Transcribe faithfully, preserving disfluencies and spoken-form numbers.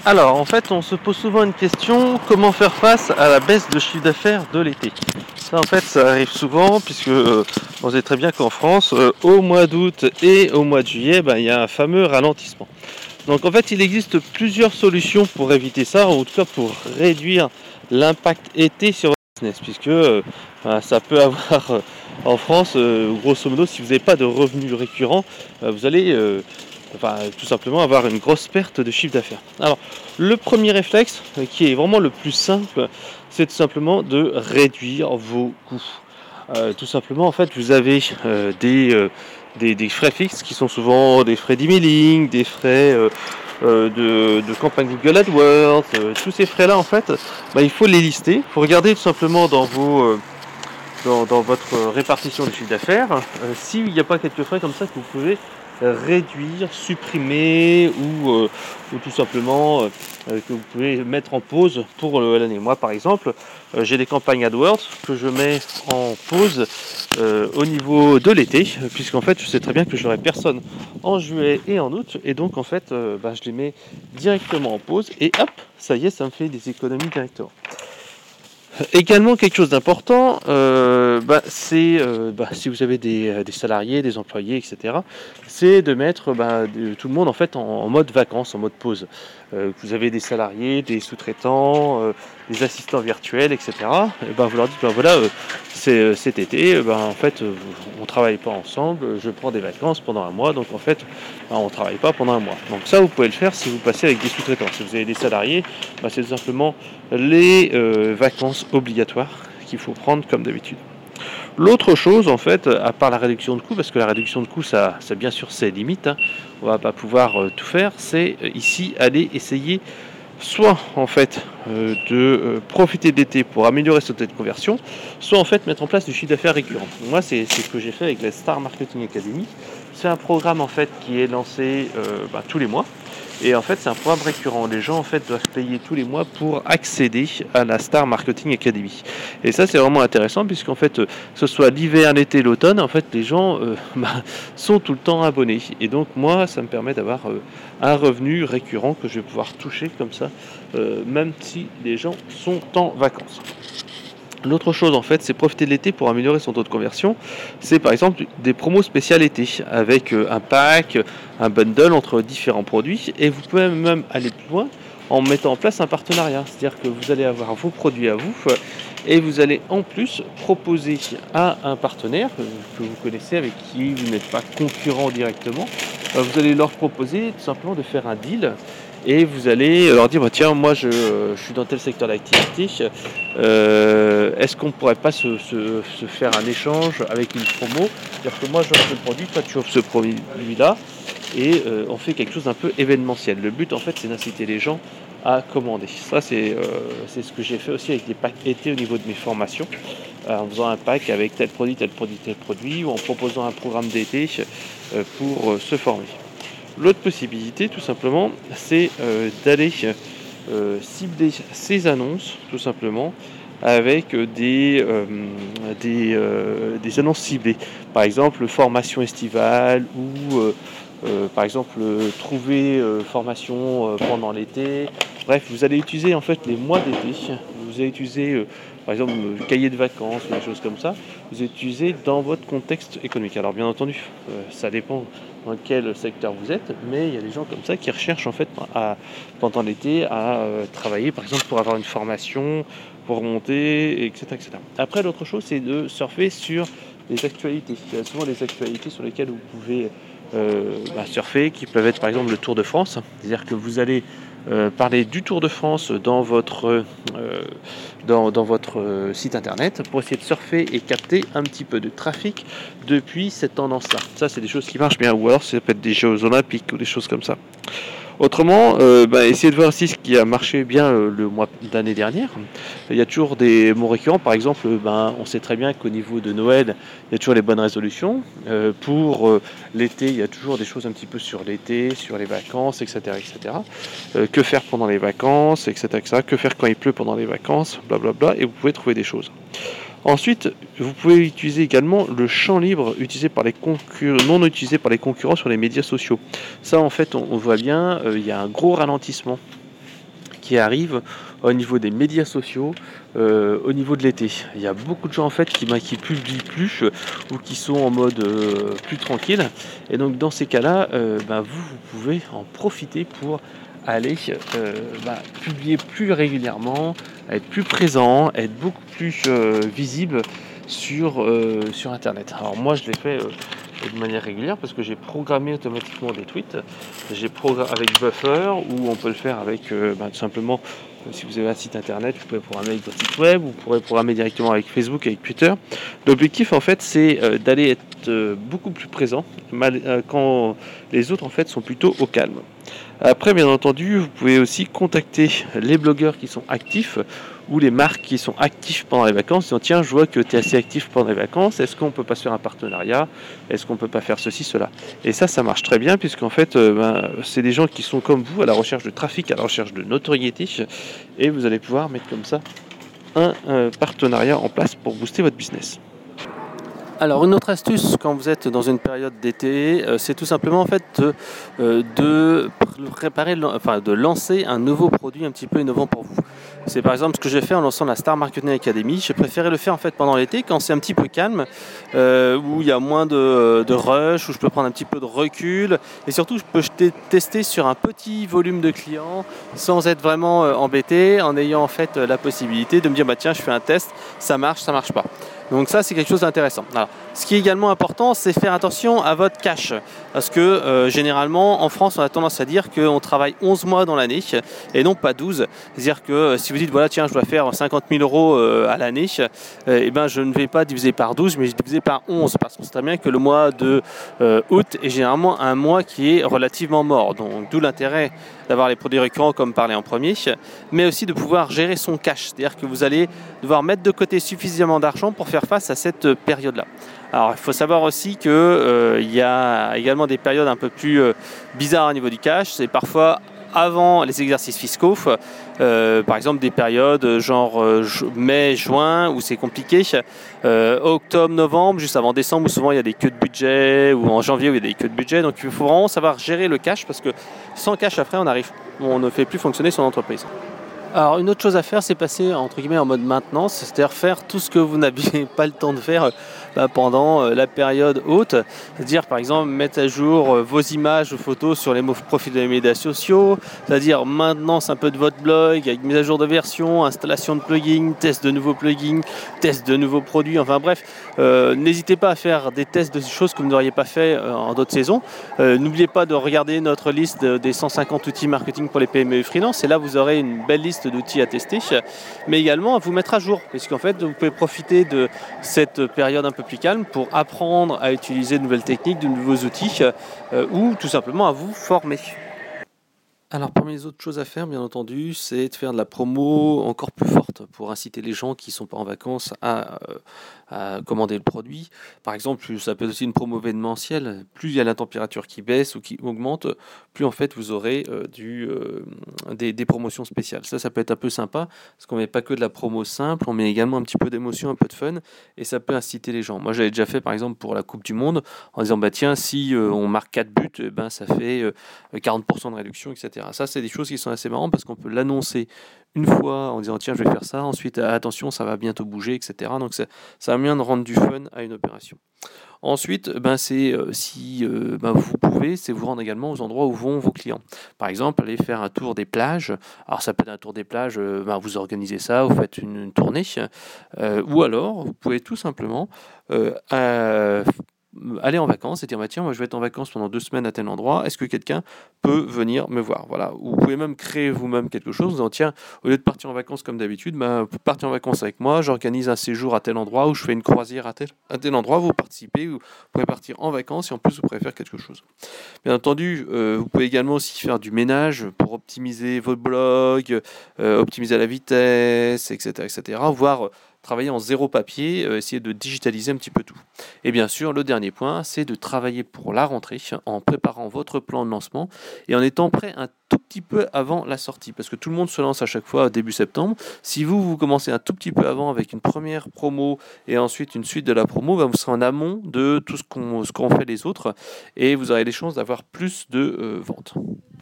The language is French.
Alors, en fait, on se pose souvent une question, comment faire face à la baisse de chiffre d'affaires de l'été? Ça, en fait, ça arrive souvent, puisque euh, on sait très bien qu'en France, euh, au mois d'août et au mois de juillet, ben, il y a un fameux ralentissement. Donc, en fait, il existe plusieurs solutions pour éviter ça, ou en tout cas pour réduire l'impact été sur votre business, puisque euh, ben, ça peut avoir, euh, en France, euh, grosso modo, si vous n'avez pas de revenus récurrents, euh, vous allez... euh, Enfin, tout simplement avoir une grosse perte de chiffre d'affaires. Alors, le premier réflexe, euh, qui est vraiment le plus simple, c'est tout simplement de réduire vos coûts. Euh, tout simplement, en fait, vous avez euh, des, euh, des, des frais fixes qui sont souvent des frais d'emailing, des frais euh, euh, de, de campagne Google AdWords. Euh, tous ces frais-là, en fait, bah, il faut les lister. Il faut regarder tout simplement dans vos... euh, dans, dans votre répartition du chiffre d'affaires, euh, s'il n'y a pas quelques frais comme ça que vous pouvez réduire, supprimer ou, euh, ou tout simplement euh, que vous pouvez mettre en pause pour euh, l'année. Moi par exemple, euh, j'ai des campagnes AdWords que je mets en pause euh, au niveau de l'été, puisqu'en fait je sais très bien que je n'aurai personne en juillet et en août, et donc en fait euh, bah, je les mets directement en pause et hop, ça y est, ça me fait des économies directement. Également quelque chose d'important, euh, bah, c'est euh, bah, si vous avez des, des salariés, des employés, et cetera, c'est de mettre bah, de, tout le monde en fait en, en mode vacances, en mode pause. Euh, vous avez des salariés, des sous-traitants, euh, des assistants virtuels, et cetera. Et bah, vous leur dites bah, voilà, euh, c'est euh, cet été, bah, en fait, euh, on travaille pas ensemble, je prends des vacances pendant un mois, donc en fait, bah, on travaille pas pendant un mois. Donc ça, vous pouvez le faire si vous passez avec des sous-traitants. Si vous avez des salariés, bah, c'est tout simplement les euh, vacances obligatoires qu'il faut prendre comme d'habitude. L'autre chose, en fait, à part la réduction de coûts, parce que la réduction de coûts, ça, ça bien sûr ses limites, hein, on va pas pouvoir euh, tout faire, c'est euh, ici aller essayer soit en fait euh, de euh, profiter de l'été pour améliorer son taux de conversion, soit en fait mettre en place du chiffre d'affaires récurrent. Moi, c'est ce que j'ai fait avec la Star Marketing Academy. C'est un programme en fait qui est lancé euh, bah, tous les mois. Et en fait, c'est un programme récurrent. Les gens en fait doivent payer tous les mois pour accéder à la Star Marketing Academy. Et ça, c'est vraiment intéressant puisqu'en fait, euh, que ce soit l'hiver, l'été, l'automne, en fait, les gens euh, bah, sont tout le temps abonnés. Et donc, moi, ça me permet d'avoir euh, un revenu récurrent que je vais pouvoir toucher comme ça, euh, même si les gens sont en vacances. L'autre chose en fait, c'est profiter de l'été pour améliorer son taux de conversion. C'est par exemple des promos spéciales été avec un pack, un bundle entre différents produits, et vous pouvez même aller plus loin en mettant en place un partenariat. C'est-à-dire que vous allez avoir vos produits à vous et vous allez en plus proposer à un partenaire que vous connaissez, avec qui vous n'êtes pas concurrent directement, vous allez leur proposer tout simplement de faire un deal. Et vous allez leur dire bah, tiens, moi je, je suis dans tel secteur d'activité, euh, est-ce qu'on ne pourrait pas se, se, se faire un échange avec une promo, c'est-à-dire que moi j'offre ce produit, toi tu offres ce produit-là, et euh, on fait quelque chose d'un peu événementiel. Le but en fait c'est d'inciter les gens à commander. Ça c'est euh, c'est ce que j'ai fait aussi avec des packs été au niveau de mes formations, euh, en faisant un pack avec tel produit, tel produit, tel produit, ou en proposant un programme d'été euh, pour euh, se former. L'autre possibilité, tout simplement, c'est euh, d'aller euh, cibler ces annonces, tout simplement, avec des, euh, des, euh, des annonces ciblées. Par exemple, formation estivale ou, euh, euh, par exemple, trouver euh, formation euh, pendant l'été. Bref, vous allez utiliser en fait les mois d'été. Vous allez utiliser, euh, par exemple, le cahier de vacances ou des choses comme ça. Vous allez utiliser dans votre contexte économique. Alors, bien entendu, euh, ça dépend dans quel secteur vous êtes, mais il y a des gens comme ça qui recherchent en fait à, pendant l'été à euh, travailler, par exemple pour avoir une formation, pour remonter, et cetera, et cetera. Après, l'autre chose, c'est de surfer sur les actualités. Il y a souvent des actualités sur lesquelles vous pouvez euh, bah, surfer, qui peuvent être par exemple le Tour de France, c'est-à-dire que vous allez Euh, parler du Tour de France dans votre, euh, dans, dans votre euh, site internet pour essayer de surfer et capter un petit peu de trafic depuis cette tendance-là. Ça, c'est des choses qui marchent bien, ou alors ça peut être des Jeux Olympiques ou des choses comme ça. Autrement, euh, bah, essayez de voir aussi ce qui a marché bien euh, le mois d'année dernière. Il y a toujours des mots récurrents. Par exemple, ben, on sait très bien qu'au niveau de Noël, il y a toujours les bonnes résolutions. Euh, pour euh, l'été, il y a toujours des choses un petit peu sur l'été, sur les vacances, et cetera, et cetera. Euh, que faire pendant les vacances, et cetera, et cetera. Que faire quand il pleut pendant les vacances, blablabla. Et vous pouvez trouver des choses. Ensuite, vous pouvez utiliser également le champ libre utilisé par les concur- non utilisé par les concurrents sur les médias sociaux. Ça, en fait, on, on voit bien, euh, il y a un gros ralentissement qui arrive au niveau des médias sociaux, euh, au niveau de l'été. Il y a beaucoup de gens en fait qui, bah, qui publient plus euh, ou qui sont en mode euh, plus tranquille. Et donc dans ces cas-là, euh, bah, vous, vous pouvez en profiter pour aller euh, bah, publier plus régulièrement, être plus présent, être beaucoup plus euh, visible sur, euh, sur internet. Alors moi je l'ai fait euh, de manière régulière parce que j'ai programmé automatiquement des tweets. J'ai programmé avec Buffer, ou on peut le faire avec euh, bah, tout simplement euh, si vous avez un site internet, vous pouvez programmer avec votre site web, vous pourrez programmer directement avec Facebook, avec Twitter. L'objectif en fait c'est euh, d'aller être euh, beaucoup plus présent mal, euh, quand les autres en fait sont plutôt au calme. Après, bien entendu, vous pouvez aussi contacter les blogueurs qui sont actifs ou les marques qui sont actifs pendant les vacances, disant tiens, je vois que tu es assez actif pendant les vacances, est-ce qu'on peut pas se faire un partenariat, est-ce qu'on peut pas faire ceci, cela. Et ça, ça marche très bien, puisqu'en fait, euh, ben, c'est des gens qui sont comme vous, à la recherche de trafic, à la recherche de notoriété, et vous allez pouvoir mettre comme ça un euh, partenariat en place pour booster votre business. Alors une autre astuce quand vous êtes dans une période d'été, euh, c'est tout simplement en fait de, euh, de préparer, enfin de lancer un nouveau produit un petit peu innovant pour vous. C'est par exemple ce que j'ai fait en lançant la Star Marketing Academy. J'ai préféré le faire en fait pendant l'été quand c'est un petit peu calme, euh, où il y a moins de, de rush, où je peux prendre un petit peu de recul, et surtout je peux tester sur un petit volume de clients sans être vraiment euh, embêté, en ayant en fait la possibilité de me dire bah tiens je fais un test, ça marche, ça marche pas. Donc ça c'est quelque chose d'intéressant. Alors, ce qui est également important, c'est faire attention à votre cash, parce que euh, généralement en France on a tendance à dire qu'on travaille onze mois dans l'année et non pas douze. C'est-à-dire que euh, si vous dites voilà tiens je dois faire cinquante mille euros euh, à l'année, euh, et ben je ne vais pas diviser par douze mais je diviser par onze, parce qu'on sait très bien que le mois de euh, août est généralement un mois qui est relativement mort. Donc d'où l'intérêt d'avoir les produits récurrents comme parlé en premier, mais aussi de pouvoir gérer son cash, c'est-à-dire que vous allez devoir mettre de côté suffisamment d'argent pour faire face à cette période-là. Alors il faut savoir aussi qu'il euh, y a également des périodes un peu plus euh, bizarres au niveau du cash, c'est parfois avant les exercices fiscaux, euh, par exemple des périodes genre euh, mai, juin où c'est compliqué, euh, octobre, novembre, juste avant décembre où souvent il y a des queues de budget, ou en janvier où il y a des queues de budget, donc il faut vraiment savoir gérer le cash, parce que sans cash après on arrive, on ne fait plus fonctionner son entreprise. Alors une autre chose à faire, c'est passer entre guillemets en mode maintenance, c'est-à-dire faire tout ce que vous n'aviez pas le temps de faire bah, pendant la période haute, c'est-à-dire par exemple mettre à jour vos images, vos photos sur les profils des médias sociaux, c'est-à-dire maintenance un peu de votre blog avec mise à jour de version, installation de plugins, test de nouveaux plugins, test de nouveaux produits, enfin bref, euh, n'hésitez pas à faire des tests de choses que vous n'auriez pas fait euh, en d'autres saisons. Euh, n'oubliez pas de regarder notre liste des cent cinquante outils marketing pour les P M E et freelance, et là vous aurez une belle liste d'outils à tester, mais également à vous mettre à jour, parce qu'en fait vous pouvez profiter de cette période un peu plus calme pour apprendre à utiliser de nouvelles techniques, de nouveaux outils, euh, ou tout simplement à vous former. Alors parmi les autres choses à faire, bien entendu, c'est de faire de la promo encore plus forte pour inciter les gens qui ne sont pas en vacances à, à commander le produit. Par exemple, ça peut être aussi une promo événementielle. Plus il y a la température qui baisse ou qui augmente, plus en fait vous aurez euh, du, euh, des, des promotions spéciales. Ça, ça peut être un peu sympa, parce qu'on ne met pas que de la promo simple, on met également un petit peu d'émotion, un peu de fun, et ça peut inciter les gens. Moi, j'avais déjà fait par exemple pour la Coupe du Monde, en disant bah tiens, si euh, on marque quatre buts, eh ben, ça fait euh, quarante pour cent de réduction, et cetera. Ça, c'est des choses qui sont assez marrantes parce qu'on peut l'annoncer une fois en disant tiens, je vais faire ça, ensuite attention, ça va bientôt bouger, et cetera. Donc ça, ça a moyen de rendre du fun à une opération. Ensuite, ben c'est euh, si euh, ben vous pouvez, c'est vous rendre également aux endroits où vont vos clients. Par exemple, aller faire un tour des plages. Alors ça peut être un tour des plages, euh, ben, vous organisez ça, vous faites une, une tournée, euh, ou alors vous pouvez tout simplement euh, euh, aller en vacances et dire bah, tiens, moi je vais être en vacances pendant deux semaines à tel endroit, est-ce que quelqu'un peut venir me voir? Voilà. Ou vous pouvez même créer vous-même quelque chose en disant tiens, au lieu de partir en vacances comme d'habitude, bah, vous partez en vacances avec moi, j'organise un séjour à tel endroit, ou je fais une croisière à tel, à tel endroit, vous participez, vous pouvez partir en vacances et en plus vous pouvez faire quelque chose. Bien entendu, euh, vous pouvez également aussi faire du ménage pour optimiser votre blog, euh, optimiser la vitesse, et cetera, et cetera, voire travailler en zéro papier, euh, essayer de digitaliser un petit peu tout. Et bien sûr, le dernier point, c'est de travailler pour la rentrée en préparant votre plan de lancement et en étant prêt un tout petit peu avant la sortie, parce que tout le monde se lance à chaque fois début septembre. Si vous, vous commencez un tout petit peu avant avec une première promo et ensuite une suite de la promo, ben vous serez en amont de tout ce qu'ont ce qu'ont fait les autres et vous aurez les chances d'avoir plus de euh, ventes.